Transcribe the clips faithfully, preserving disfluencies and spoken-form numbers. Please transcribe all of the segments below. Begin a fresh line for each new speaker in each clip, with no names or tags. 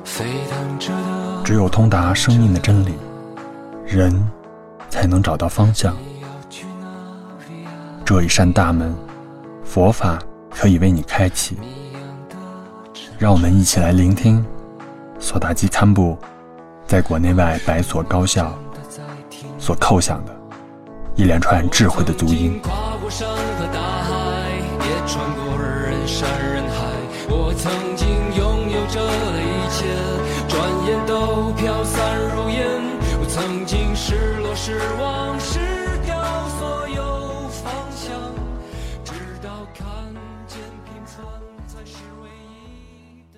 只有通达生命的真理，人才能找到方向。这一扇大门，佛法可以为你开启。让我们一起来聆听索达基堪布在国内外百所高校所叩响的一连串智慧的足音。
跨过山和大海，也穿过人山人海，我曾经拥有着的一切，转眼都飘散如烟。我曾经失落失望失掉所有方向，直到看见平凡才是唯一的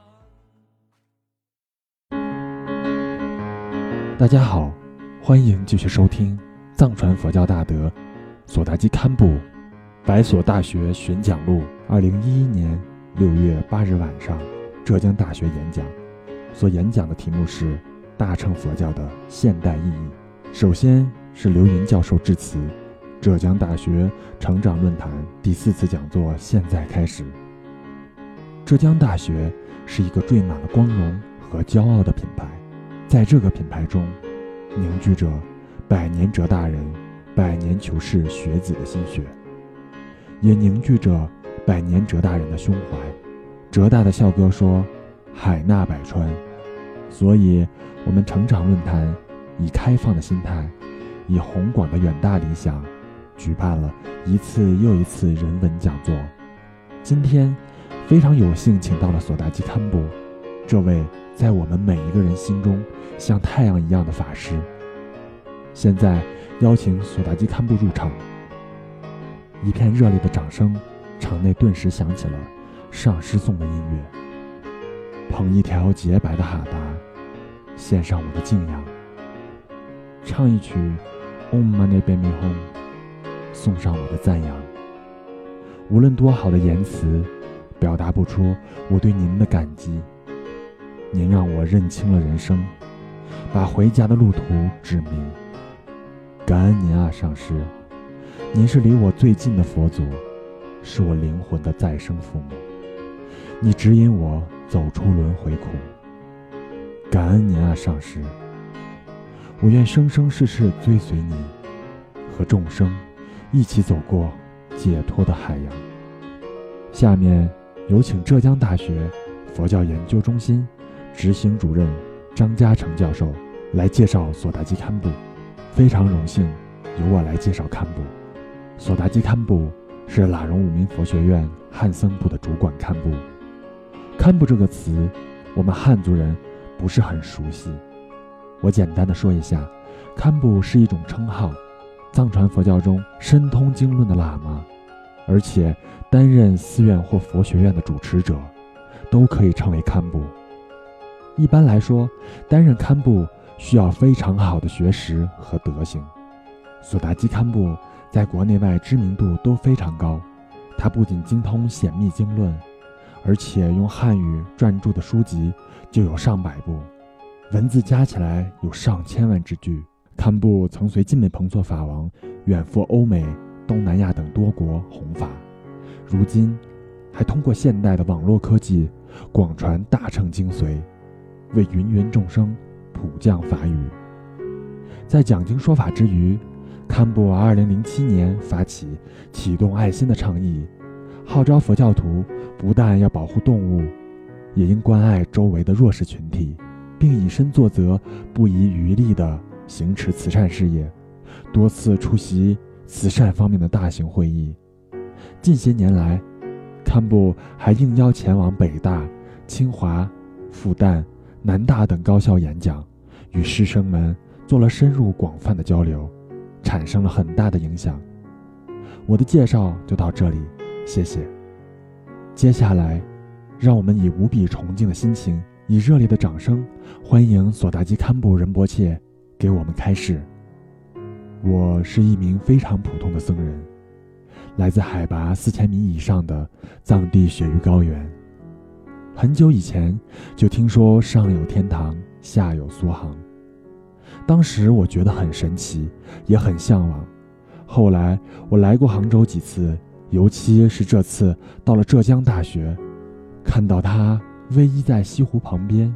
答
案。大家好，欢迎继续收听藏传佛教大德索达基堪布百所大学巡讲录二零一一年六月八日晚上浙江大学演讲。所演讲的题目是大乘佛教的现代意义。首先是刘云教授致辞，浙江大学成长论坛第四次讲座现在开始。浙江大学是一个缀满了光荣和骄傲的品牌，在这个品牌中凝聚着百年浙大人百年求是学子的心血，也凝聚着百年浙大人的胸怀。浙大的校歌说海纳百川，所以我们成长论坛以开放的心态，以宏广的远大理想，举办了一次又一次人文讲座。今天非常有幸请到了索达基堪布，这位在我们每一个人心中像太阳一样的法师。现在邀请索达基堪布入场，一片热烈的掌声，场内顿时响起了上师颂的音乐。捧一条洁白的哈达，献上我的敬仰；唱一曲 Om Mani Padme Hum， 送上我的赞扬。无论多好的言辞，表达不出我对您的感激。您让我认清了人生，把回家的路途指明。感恩您啊，上师，您是离我最近的佛祖，是我灵魂的再生父母。你指引我走出轮回苦。感恩您啊，上师，我愿生生世世追随您，和众生一起走过解脱的海洋。下面有请浙江大学佛教研究中心执行主任张嘉诚教授来介绍索达基堪布。非常荣幸由我来介绍堪布。索达基堪布是喇荣五明佛学院汉僧部的主管堪布。堪布这个词我们汉族人不是很熟悉，我简单的说一下，堪布是一种称号，藏传佛教中深通经论的喇嘛，而且担任寺院或佛学院的主持者都可以称为堪布。一般来说，担任堪布需要非常好的学识和德行。索达基堪布在国内外知名度都非常高，他不仅精通显密经论，而且用汉语撰著的书籍就有上百部，文字加起来有上千万之句。堪布曾随晋美彭措法王远赴欧美、东南亚等多国弘法，如今还通过现代的网络科技广传大乘精髓，为芸芸众生普降法语。在讲经说法之余，堪布二零零七年发起启动爱心的倡议，号召佛教徒不但要保护动物，也应关爱周围的弱势群体，并以身作则，不遗余力地行持慈善事业，多次出席慈善方面的大型会议。近些年来，堪布还应邀前往北大、清华、复旦、南大等高校演讲，与师生们做了深入广泛的交流，产生了很大的影响。我的介绍就到这里，谢谢。接下来让我们以无比崇敬的心情，以热烈的掌声，欢迎索达基堪布仁波切给我们开示。我是一名非常普通的僧人，来自海拔四千米以上的藏地雪域高原。很久以前就听说上有天堂，下有苏杭，当时我觉得很神奇，也很向往。后来我来过杭州几次，尤其是这次到了浙江大学，看到它偎依在西湖旁边，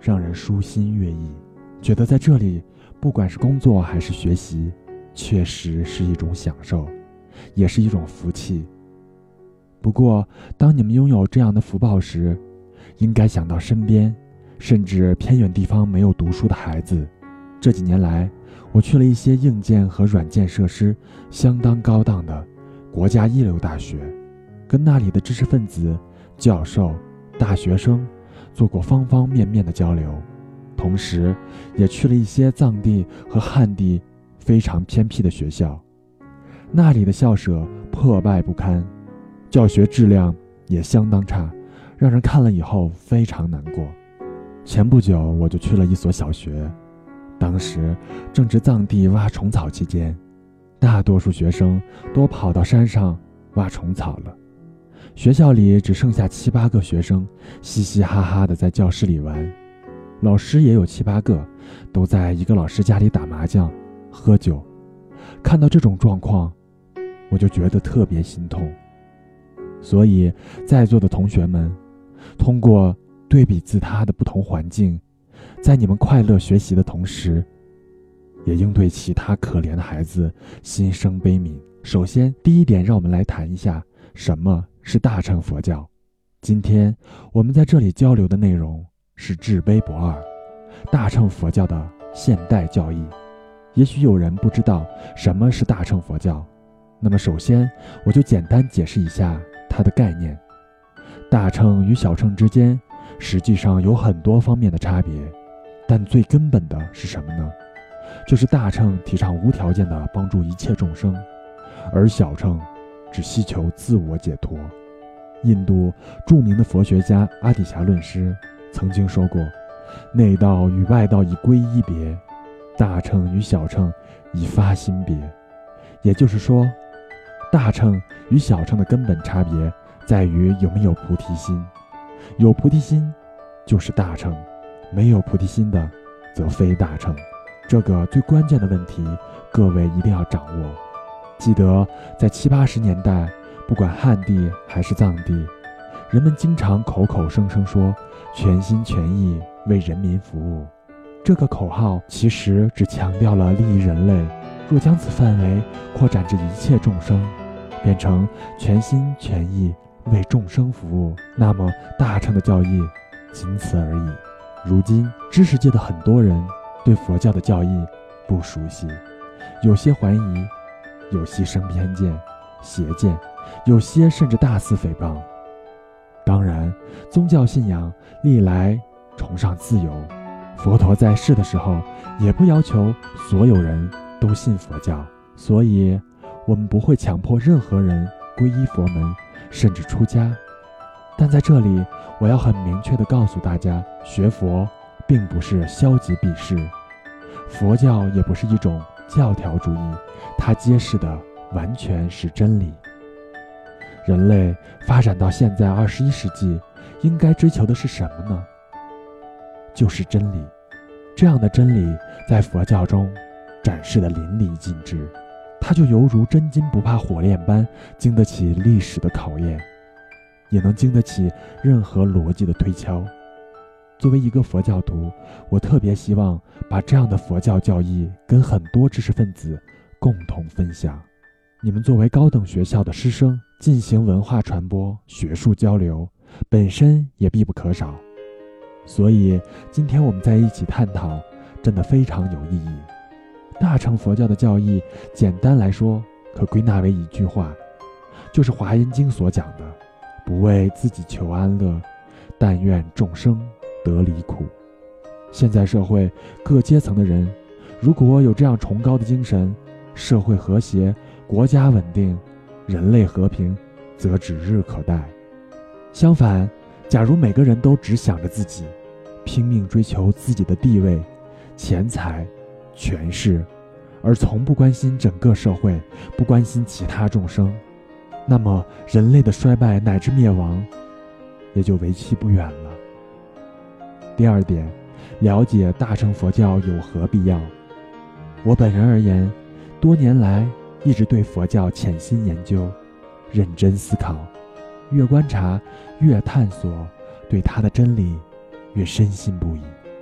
让人舒心悦意，觉得在这里不管是工作还是学习，确实是一种享受，也是一种福气。不过当你们拥有这样的福报时，应该想到身边甚至偏远地方没有读书的孩子。这几年来，我去了一些硬件和软件设施相当高档的国家一流大学，跟那里的知识分子、教授、大学生做过方方面面的交流，同时也去了一些藏地和汉地非常偏僻的学校，那里的校舍破败不堪，教学质量也相当差，让人看了以后非常难过。前不久我就去了一所小学，当时正值藏地挖虫草期间，大多数学生都跑到山上挖虫草了，学校里只剩下七八个学生嘻嘻哈哈地在教室里玩，老师也有七八个，都在一个老师家里打麻将喝酒。看到这种状况，我就觉得特别心痛。所以在座的同学们，通过对比自他的不同环境，在你们快乐学习的同时，也应对其他可怜的孩子心生悲悯。首先，第一点，让我们来谈一下什么是大乘佛教。今天我们在这里交流的内容是至悲不二，大乘佛教的现代教义。也许有人不知道什么是大乘佛教，那么首先我就简单解释一下它的概念。大乘与小乘之间实际上有很多方面的差别，但最根本的是什么呢？就是大乘提倡无条件的帮助一切众生，而小乘只希求自我解脱。印度著名的佛学家阿底峡论师曾经说过，内道与外道以皈依别，大乘与小乘以发心别。也就是说，大乘与小乘的根本差别在于有没有菩提心，有菩提心就是大乘，没有菩提心的则非大乘。这个最关键的问题，各位一定要掌握。记得在七八十年代，不管汉地还是藏地，人们经常口口声声说全心全意为人民服务。这个口号其实只强调了利益人类，若将此范围扩展至一切众生，变成全心全意为众生服务，那么大乘的教义仅此而已。如今知识界的很多人对佛教的教义不熟悉，有些怀疑，有些生偏见、邪见，有些甚至大肆诽谤。当然，宗教信仰历来崇尚自由，佛陀在世的时候也不要求所有人都信佛教，所以我们不会强迫任何人皈依佛门，甚至出家。但在这里，我要很明确地告诉大家，学佛并不是消极避世，佛教也不是一种教条主义，它揭示的完全是真理。人类发展到现在二十一世纪，应该追求的是什么呢？就是真理。这样的真理在佛教中展示的淋漓尽致，它就犹如真金不怕火炼般，经得起历史的考验，也能经得起任何逻辑的推敲。作为一个佛教徒，我特别希望把这样的佛教教义跟很多知识分子共同分享。你们作为高等学校的师生，进行文化传播、学术交流，本身也必不可少。所以今天我们在一起探讨，真的非常有意义。大乘佛教的教义，简单来说可归纳为一句话，就是《华严经》所讲的，不为自己求安乐，但愿众生得离苦。现在社会各阶层的人，如果有这样崇高的精神，社会和谐，国家稳定，人类和平，则指日可待。相反，假如每个人都只想着自己，拼命追求自己的地位、钱财、权势，而从不关心整个社会，不关心其他众生，那么人类的衰败乃至灭亡也就为期不远了。第二点，了解大乘佛教有何必要？我本人而言，多年来一直对佛教潜心研究，认真思考，越观察越探索，对它的真理越深信不疑。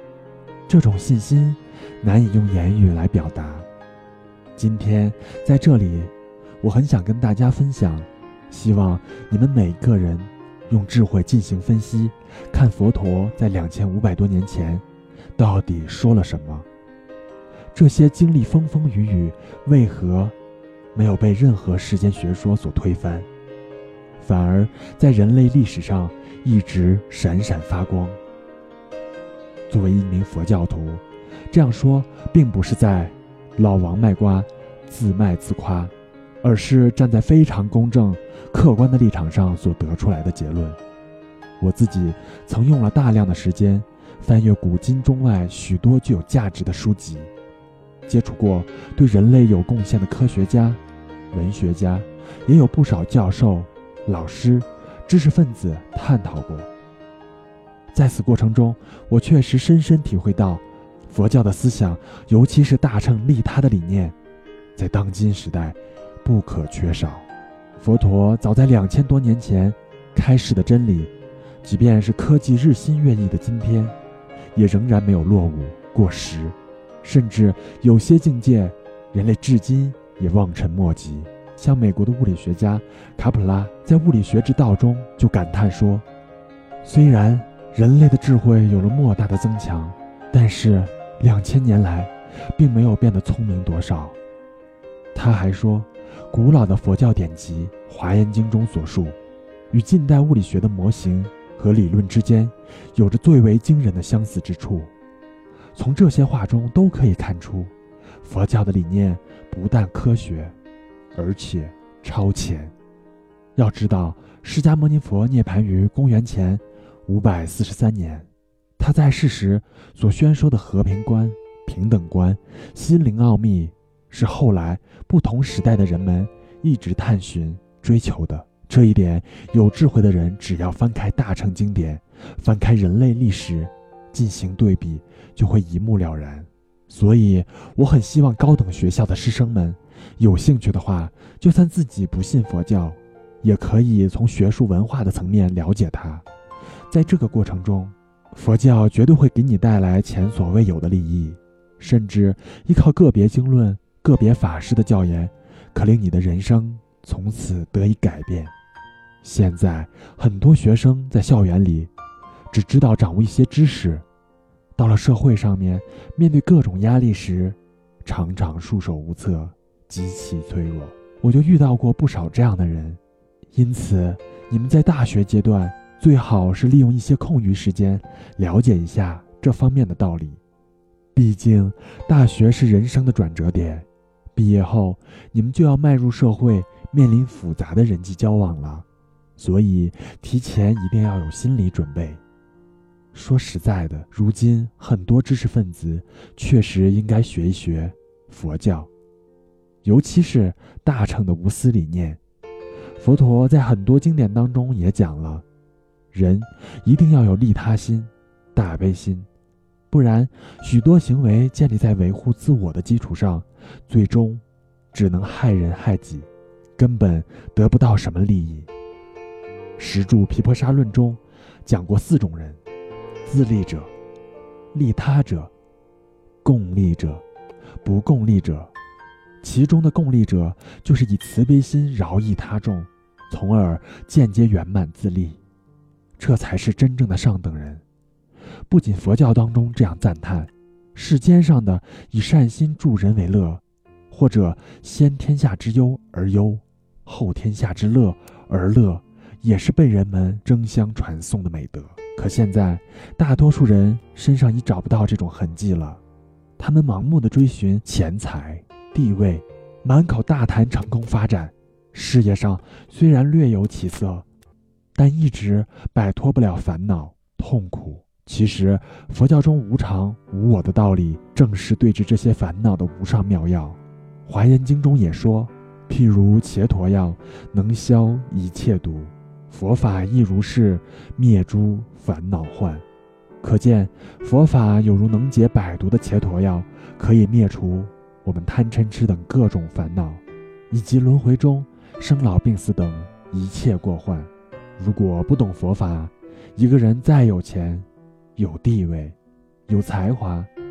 这种信心难以用言语来表达。今天在这里，我很想跟大家分享，希望你们每个人用智慧进行分析，看佛陀在两千五百多年前到底说了什么。这些经历风风雨雨，为何没有被任何时间学说所推翻，反而在人类历史上一直闪闪发光？作为一名佛教徒，这样说并不是在老王卖瓜自卖自夸，而是站在非常公正客观的立场上所得出来的结论。我自己曾用了大量的时间翻阅古今中外许多具有价值的书籍，接触过对人类有贡献的科学家、文学家，也有不少教授、老师、知识分子探讨过。在此过程中，我确实深深体会到佛教的思想，尤其是大乘利他的理念，在当今时代不可缺少。佛陀早在两千多年前开示的真理，即便是科技日新月异的今天，也仍然没有落伍过时，甚至有些境界人类至今也望尘莫及。像美国的物理学家卡普拉在《物理学之道》中就感叹说，虽然人类的智慧有了莫大的增强，但是两千年来并没有变得聪明多少。他还说，古老的佛教典籍《华严经》中所述，与近代物理学的模型和理论之间有着最为惊人的相似之处。从这些话中都可以看出，佛教的理念不但科学，而且超前。要知道，释迦牟尼佛涅槃于公元前五百四十三年，他在世时所宣说的和平观、平等观、心灵奥秘，是后来不同时代的人们一直探寻追求的。这一点，有智慧的人只要翻开大乘经典，翻开人类历史进行对比，就会一目了然。所以我很希望高等学校的师生们有兴趣的话，就算自己不信佛教，也可以从学术文化的层面了解它。在这个过程中，佛教绝对会给你带来前所未有的利益，甚至依靠个别经论、个别法师的教言，可令你的人生从此得以改变。现在很多学生在校园里只知道掌握一些知识，到了社会上面，面对各种压力时，常常束手无策，极其脆弱。我就遇到过不少这样的人。因此，你们在大学阶段最好是利用一些空余时间，了解一下这方面的道理。毕竟，大学是人生的转折点，毕业后你们就要迈入社会，面临复杂的人际交往了，所以提前一定要有心理准备。说实在的，如今很多知识分子确实应该学一学佛教，尤其是大乘的无私理念。佛陀在很多经典当中也讲了，人一定要有利他心、大悲心，不然许多行为建立在维护自我的基础上，最终只能害人害己，根本得不到什么利益。石柱毗婆沙论中讲过四种人：自利者、利他者、共利者、不共利者。其中的共利者就是以慈悲心饶益他众，从而间接圆满自利，这才是真正的上等人。不仅佛教当中这样赞叹，世间上的以善心助人为乐，或者先天下之忧而忧，后天下之乐而乐，也是被人们争相传颂的美德。可现在大多数人身上已找不到这种痕迹了，他们盲目地追寻钱财地位，满口大谈成功发展，事业上虽然略有起色，但一直摆脱不了烦恼痛苦。其实佛教中无常无我的道理，正是对治这些烦恼的无上妙药。华严经中也说，譬如伽陀药，能消一切毒，佛法亦如是，灭诸烦恼患。可见佛法有如能解百毒的伽陀药，可以灭除我们贪嗔痴等各种烦恼，以及轮回中生老病死等一切过患。如果不懂佛法，一个人再有钱、有地位、有才华，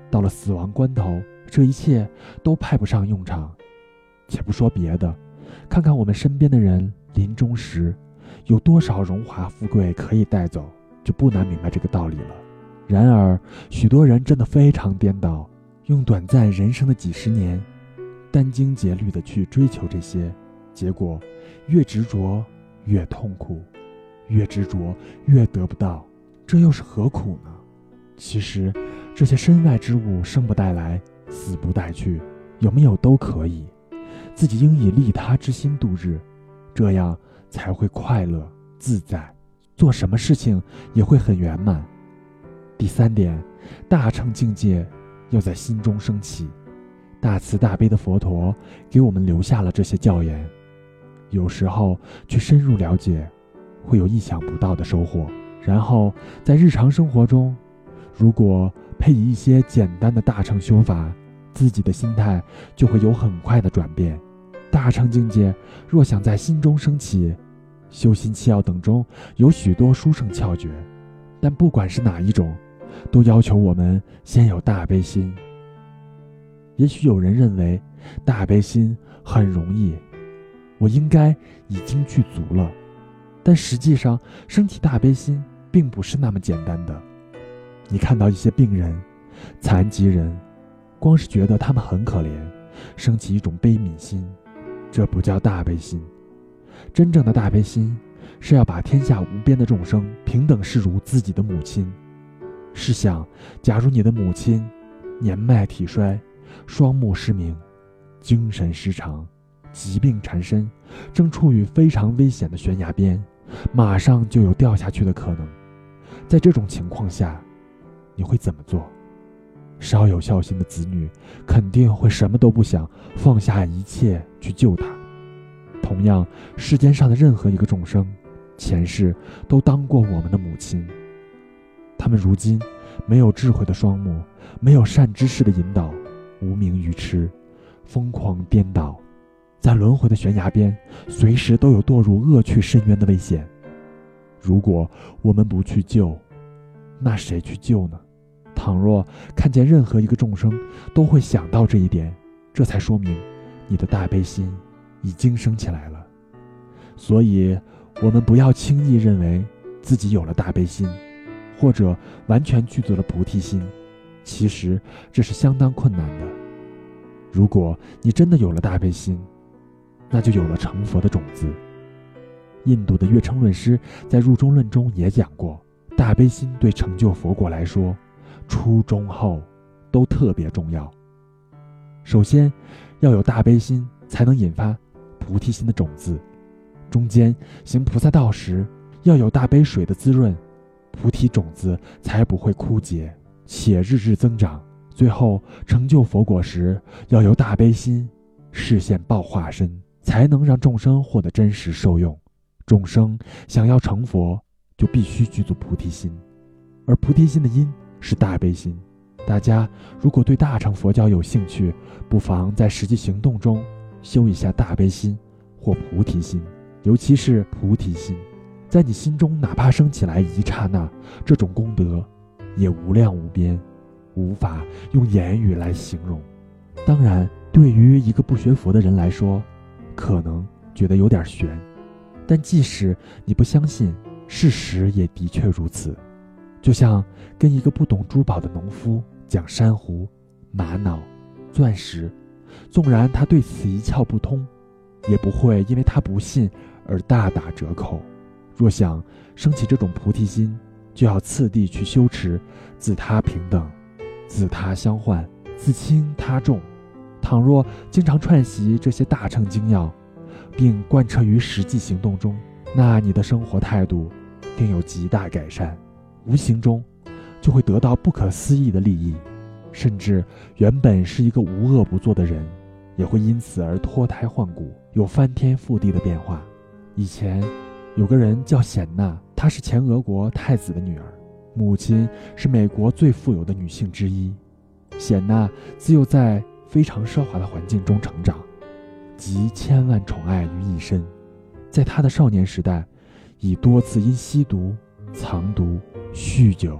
到了死亡关头，这一切都派不上用场。且不说别的，看看我们身边的人临终时有多少荣华富贵可以带走，就不难明白这个道理了。然而许多人真的非常颠倒，用短暂人生的几十年殚精竭虑地去追求这些，结果越执着越痛苦，越执着越得不到，这又是何苦呢？其实这些身外之物生不带来，死不带去，有没有都可以，自己应以利他之心度日，这样才会快乐自在，做什么事情也会很圆满。第三点，大乘境界要在心中升起。大慈大悲的佛陀给我们留下了这些教言，有时候去深入了解，会有意想不到的收获。然后在日常生活中，如果配以一些简单的大乘修法，自己的心态就会有很快的转变。大乘境界若想在心中升起，修心七要等中有许多殊胜窍诀，但不管是哪一种，都要求我们先有大悲心。也许有人认为大悲心很容易，我应该已经具足了，但实际上升起大悲心并不是那么简单的。你看到一些病人、残疾人，光是觉得他们很可怜，升起一种悲悯心，这不叫大悲心。真正的大悲心是要把天下无边的众生平等视如自己的母亲。试想，假如你的母亲年迈体衰，双目失明，精神失常，疾病缠身，正处于非常危险的悬崖边，马上就有掉下去的可能。在这种情况下，你会怎么做？稍有孝心的子女肯定会什么都不想，放下一切去救他。同样，世间上的任何一个众生，前世都当过我们的母亲，他们如今没有智慧的双目，没有善知识的引导，无名愚痴，疯狂颠倒，在轮回的悬崖边，随时都有堕入恶趣深渊的危险。如果我们不去救，那谁去救呢？倘若看见任何一个众生都会想到这一点，这才说明你的大悲心已经升起来了。所以我们不要轻易认为自己有了大悲心，或者完全具足了菩提心，其实这是相当困难的。如果你真的有了大悲心，那就有了成佛的种子。印度的月称论师在入中论中也讲过，大悲心对成就佛果来说，初中后都特别重要。首先要有大悲心，才能引发菩提心的种子。中间行菩萨道时，要有大悲水的滋润，菩提种子才不会枯竭，且日日增长。最后成就佛果时，要有大悲心，示现报化身，才能让众生获得真实受用。众生想要成佛，就必须具足菩提心，而菩提心的因是大悲心。大家如果对大乘佛教有兴趣，不妨在实际行动中修一下大悲心或菩提心，尤其是菩提心，在你心中哪怕升起来一刹那，这种功德也无量无边，无法用言语来形容。当然，对于一个不学佛的人来说，可能觉得有点悬，但即使你不相信，事实也的确如此。就像跟一个不懂珠宝的农夫讲珊瑚、玛瑙、钻石，纵然他对此一窍不通，也不会因为他不信而大打折扣。若想升起这种菩提心，就要次第去修持自他平等、自他相换、自轻他重。倘若经常串习这些大乘精要，并贯彻于实际行动中，那你的生活态度定有极大改善，无形中就会得到不可思议的利益，甚至原本是一个无恶不作的人，也会因此而脱胎换骨，有翻天覆地的变化。以前有个人叫显娜，她是前俄国太子的女儿，母亲是美国最富有的女性之一。显娜自幼在非常奢华的环境中成长，集千万宠爱于一身。在她的少年时代，已多次因吸毒、藏毒、酗酒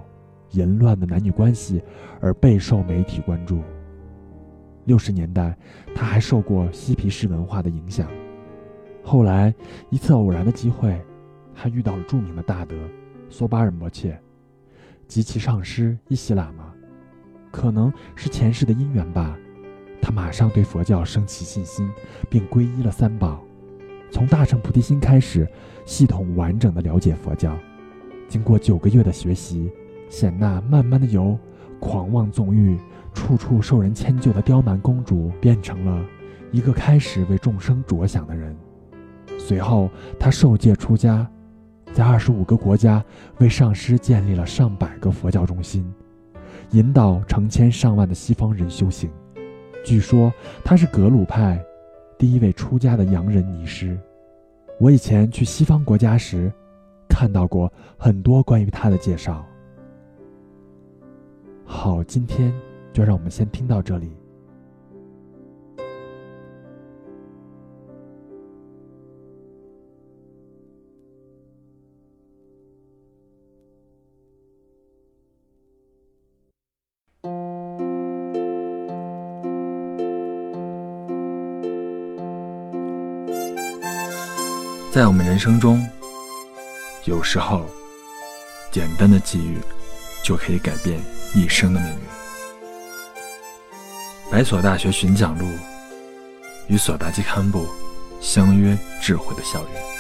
淫乱的男女关系而备受媒体关注。六十年代，他还受过嬉皮士文化的影响。后来一次偶然的机会，他遇到了著名的大德梭巴仁波切及其上师伊西喇嘛。可能是前世的因缘吧，他马上对佛教升起信心，并皈依了三宝。从大乘菩提心开始，系统完整的了解佛教。经过九个月的学习，显那慢慢的由狂妄纵欲、处处受人迁就的刁蛮公主，变成了一个开始为众生着想的人。随后他受戒出家，在二十五个国家为上师建立了上百个佛教中心，引导成千上万的西方人修行。据说他是格鲁派第一位出家的洋人尼师。我以前去西方国家时看到过很多关于他的介绍。好，今天就让我们先听到这里。
在我们人生中，有时候简单的际遇就可以改变一生的命运。白所大学寻讲录与索达基堪布相约智慧的校园。